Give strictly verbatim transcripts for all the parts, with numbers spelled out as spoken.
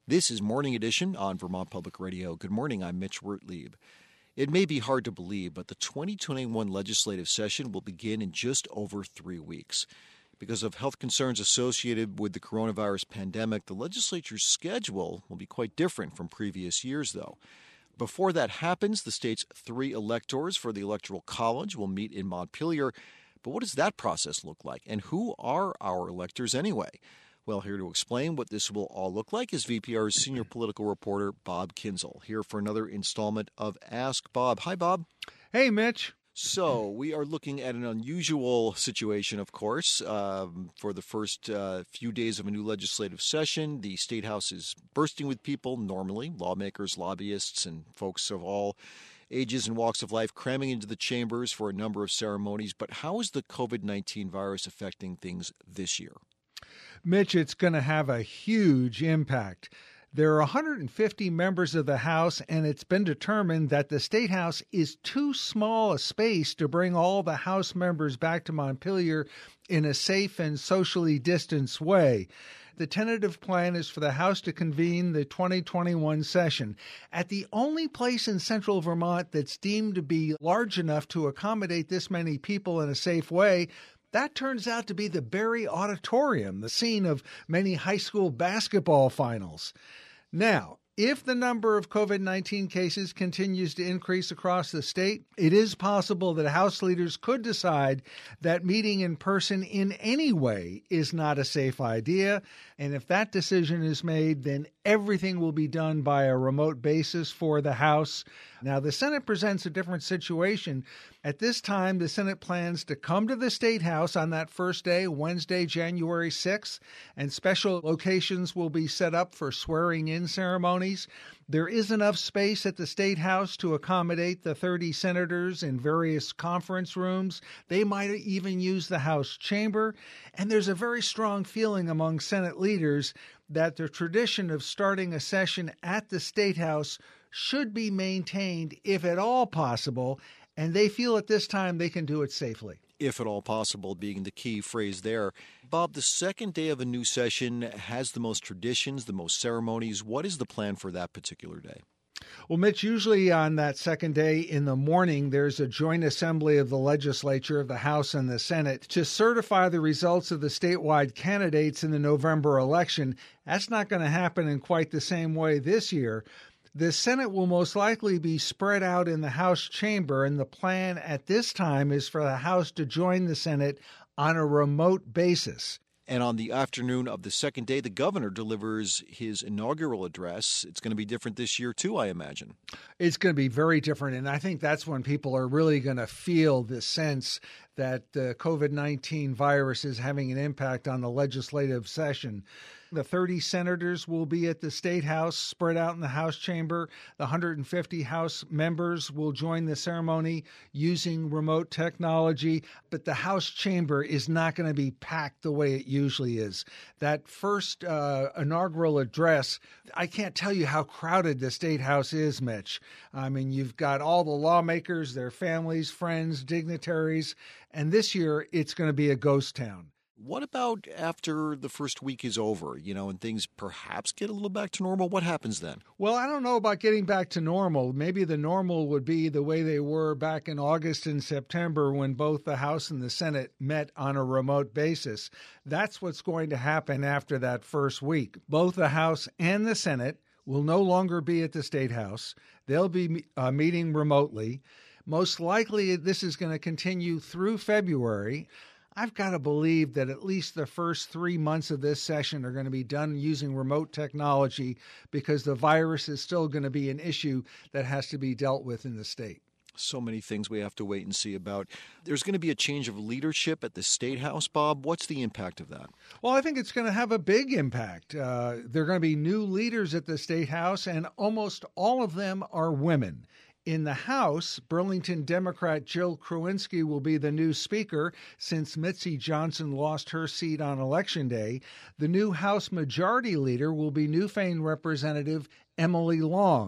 This is Morning Edition on Vermont Public Radio. Good morning, I'm Mitch Wertlieb. It may be hard to believe, but the twenty twenty-one legislative session will begin in just over three weeks. Because of health concerns associated with the coronavirus pandemic, the legislature's schedule will be quite different from previous years, though. Before that happens, the state's three electors for the Electoral College will meet in Montpelier. But what does that process look like? And who are our electors anyway? Well, here to explain what this will all look like is V P R's senior political reporter, Bob Kinzel, here for another installment of Ask Bob. Hi, Bob. Hey, Mitch. So we are looking at an unusual situation, of course. Um, for the first uh, few days of a new legislative session, the State House is bursting with people normally, lawmakers, lobbyists, and folks of all ages and walks of life cramming into the chambers for a number of ceremonies. But how is the covid nineteen virus affecting things this year? Mitch, it's going to have a huge impact. There are one hundred fifty members of the House, and it's been determined that the State House is too small a space to bring all the House members back to Montpelier in a safe and socially distanced way. The tentative plan is for the House to convene the twenty twenty-one session at the only place in central Vermont that's deemed to be large enough to accommodate this many people in a safe way. That turns out to be the Berry Auditorium, the scene of many high school basketball finals. Now, if the number of covid nineteen cases continues to increase across the state, it is possible that House leaders could decide that meeting in person in any way is not a safe idea. And if that decision is made, then everything will be done by a remote basis for the House. Now, the Senate presents a different situation. At this time, the Senate plans to come to the State House on that first day, Wednesday, January sixth, and special locations will be set up for swearing-in ceremonies. There is enough space at the State House to accommodate the thirty senators in various conference rooms. They might even use the House chamber. And there's a very strong feeling among Senate leaders that the tradition of starting a session at the State House should be maintained, if at all possible, and they feel at this time they can do it safely. If at all possible being the key phrase there. Bob, the second day of a new session has the most traditions, the most ceremonies. What is the plan for that particular day? Well, Mitch, usually on that second day in the morning, there's a joint assembly of the legislature of the House and the Senate to certify the results of the statewide candidates in the November election. That's not going to happen in quite the same way this year. The Senate will most likely be spread out in the House chamber, and the plan at this time is for the House to join the Senate on a remote basis. And on the afternoon of the second day, the governor delivers his inaugural address. It's going to be different this year, too, I imagine. It's going to be very different, and I think that's when people are really going to feel the sense that the covid nineteen virus is having an impact on the legislative session. The thirty senators will be at the State House, spread out in the House chamber. The one hundred fifty House members will join the ceremony using remote technology, but the House chamber is not going to be packed the way it usually is. That first uh, inaugural address, I can't tell you how crowded the State House is, Mitch. I mean, you've got all the lawmakers, their families, friends, dignitaries, and this year it's going to be a ghost town. What about after the first week is over, you know, and things perhaps get a little back to normal? What happens then? Well, I don't know about getting back to normal. Maybe the normal would be the way they were back in August and September when both the House and the Senate met on a remote basis. That's what's going to happen after that first week. Both the House and the Senate will no longer be at the State House. They'll be uh, meeting remotely. Most likely, this is going to continue through February. I've got to believe that at least the first three months of this session are going to be done using remote technology because the virus is still going to be an issue that has to be dealt with in the state. So many things we have to wait and see about. There's going to be a change of leadership at the State House, Bob. What's the impact of that? Well, I think it's going to have a big impact. Uh, there are going to be new leaders at the State House, and almost all of them are women. In the House, Burlington Democrat Jill Krowinski will be the new Speaker since Mitzi Johnson lost her seat on Election Day. The new House Majority Leader will be Newfane Representative Emily Long.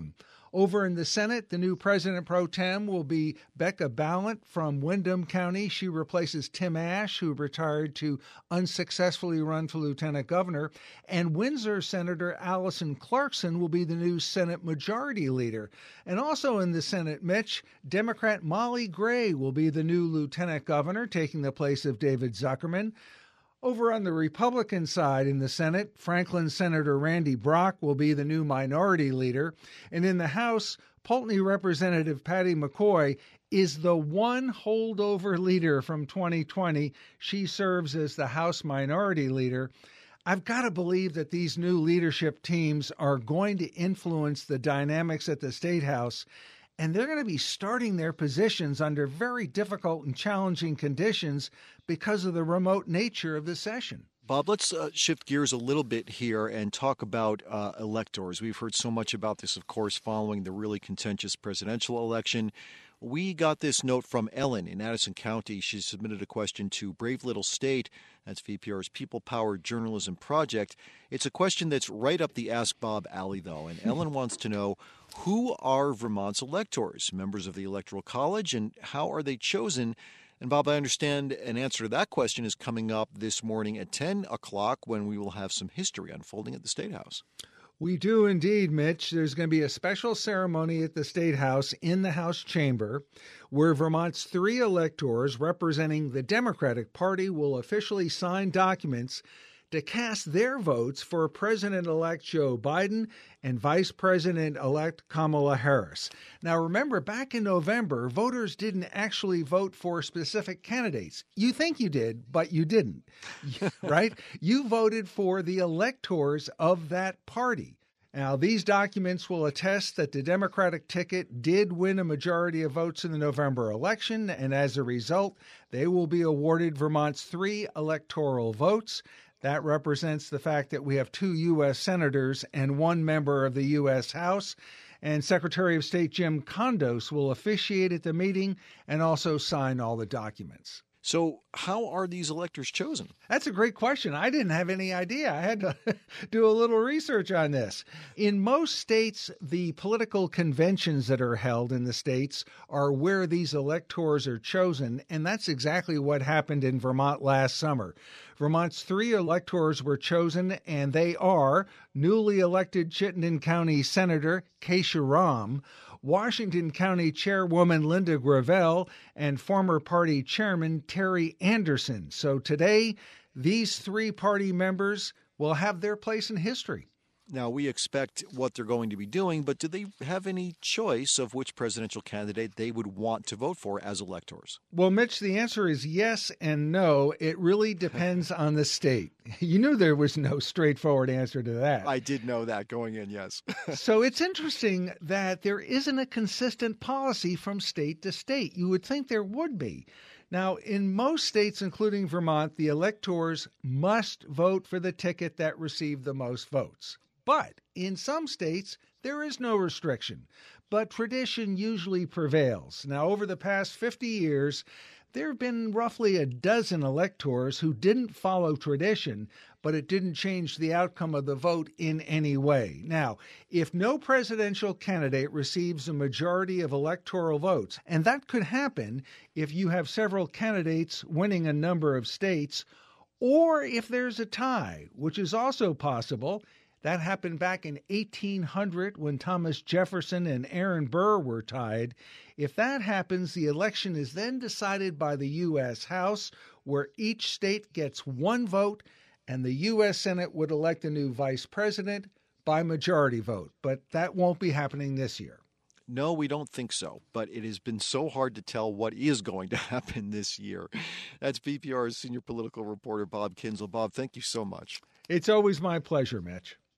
Over in the Senate, the new president pro tem will be Becca Balint from Windham County. She replaces Tim Ashe, who retired to unsuccessfully run for lieutenant governor. And Windsor Senator Allison Clarkson will be the new Senate Majority Leader. And also in the Senate, Mitch, Democrat Molly Gray will be the new lieutenant governor, taking the place of David Zuckerman. Over on the Republican side in the Senate, Franklin Senator Randy Brock will be the new minority leader. And in the House, Poultney Representative Patty McCoy is the one holdover leader from twenty twenty. She serves as the House minority leader. I've got to believe that these new leadership teams are going to influence the dynamics at the State House, and they're going to be starting their positions under very difficult and challenging conditions because of the remote nature of the session. Bob, let's uh, shift gears a little bit here and talk about uh, electors. We've heard so much about this, of course, following the really contentious presidential election. We got this note from Ellen in Addison County. She submitted a question to Brave Little State. That's V P R's people-powered journalism project. It's a question that's right up the Ask Bob alley, though. And Ellen wants to know, who are Vermont's electors, members of the Electoral College, and how are they chosen? And Bob, I understand an answer to that question is coming up this morning at ten o'clock when we will have some history unfolding at the State House. We do indeed, Mitch. There's going to be a special ceremony at the State House in the House chamber where Vermont's three electors representing the Democratic Party will officially sign documents to cast their votes for President-elect Joe Biden and Vice President-elect Kamala Harris. Now, remember, back in November, voters didn't actually vote for specific candidates. You think you did, but you didn't, right? You voted for the electors of that party. Now, these documents will attest that the Democratic ticket did win a majority of votes in the November election, and as a result, they will be awarded Vermont's three electoral votes. That represents the fact that we have two U S senators and one member of the U S House. And Secretary of State Jim Kondos will officiate at the meeting and also sign all the documents. So how are these electors chosen? That's a great question. I didn't have any idea. I had to do a little research on this. In most states, the political conventions that are held in the states are where these electors are chosen, and that's exactly what happened in Vermont last summer. Vermont's three electors were chosen, and they are newly elected Chittenden County Senator Keisha Ram, Washington County Chairwoman Linda Gravel, and former party chairman Terry Anderson. So today, these three party members will have their place in history. Now, we expect what they're going to be doing, but do they have any choice of which presidential candidate they would want to vote for as electors? Well, Mitch, the answer is yes and no. It really depends on the state. You knew there was no straightforward answer to that. I did know that going in, yes. So it's interesting that there isn't a consistent policy from state to state. You would think there would be. Now, in most states, including Vermont, the electors must vote for the ticket that received the most votes. But in some states, there is no restriction, but tradition usually prevails. Now, over the past fifty years, there have been roughly a dozen electors who didn't follow tradition, but it didn't change the outcome of the vote in any way. Now, if no presidential candidate receives a majority of electoral votes, and that could happen if you have several candidates winning a number of states, or if there's a tie, which is also possible. That happened back in eighteen hundred when Thomas Jefferson and Aaron Burr were tied. If that happens, the election is then decided by the U S House, where each state gets one vote, and the U S Senate would elect a new vice president by majority vote. But that won't be happening this year. No, we don't think so, but it has been so hard to tell what is going to happen this year. That's V P R's senior political reporter, Bob Kinsel. Bob, thank you so much. It's always my pleasure, Mitch.